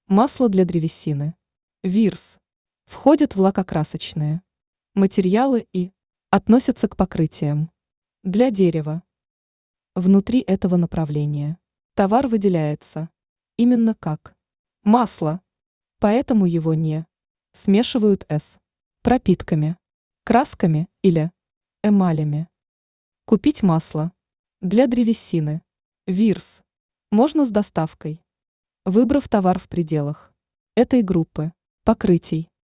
Масло для древесины. Вирс. Входит в лакокрасочные материалы и относятся к покрытиям для дерева. Внутри этого направления товар выделяется именно как масло, поэтому его не смешивают с пропитками, красками или эмалями. Купить масло для древесины. Вирс. Можно с доставкой, выбрав товар в пределах этой группы покрытий.